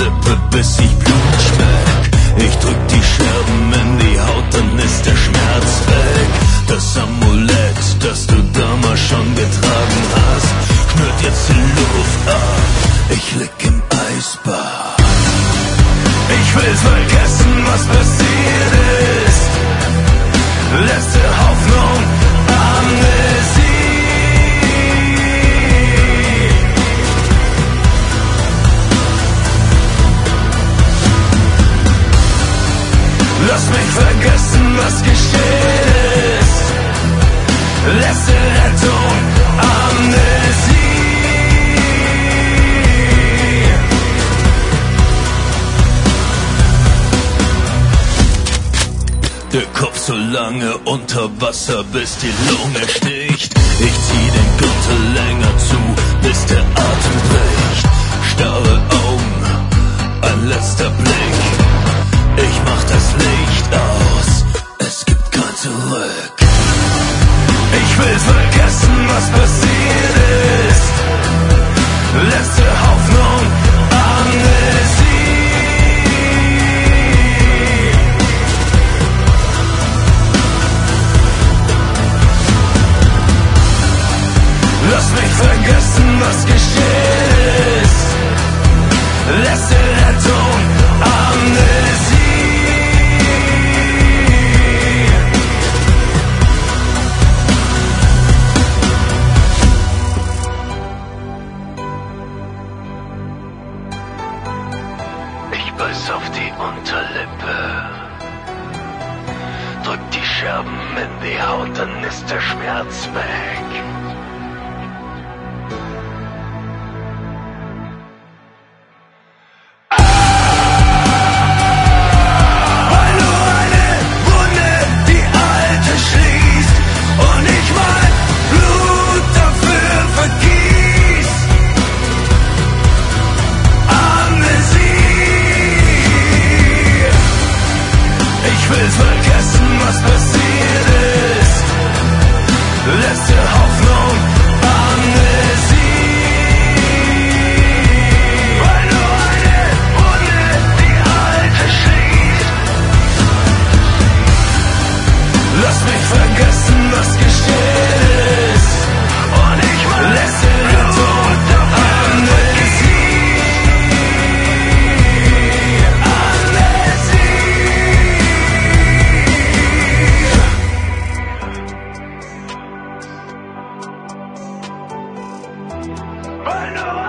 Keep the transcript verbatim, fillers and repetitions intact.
Lippe, bis ich Blut schmeck. Ich drück die Scherben in die Haut, dann ist der Schmerz weg. Das Amulett, das du damals schon getragen hast, schnürt jetzt die Luft ab. Ich lieg im Eisbad. Ich will vergessen, was passiert ist. Letzte Hoffnung, Amnesie. Lass mich vergessen, was geschehen ist. Letzte Rettung, Amnesie. Der Kopf so lange unter Wasser, bis die Lunge sticht. Ich zieh den Gürtel länger zu, bis der Atem bricht. Starre Augen, ein letzter Blick. Ich mach das Licht aus, es gibt kein Zurück. Ich will vergessen, was passiert ist. Letzte Hoffnung, Amnesie. Lass mich vergessen, was geschehen ist. Letzte Rettung, Amnesie. Ich beiß auf die Unterlippe, drück die Scherben in die Haut, dann ist der Schmerz weg. Ich will vergessen, was passiert ist. Letzte Hoffnung, Amnesie. Weil nur eine Wunde die alte schließt. Lass mich vergessen, was geschehen ist. Und ich meine letzte Rettung, Amnesie. I know.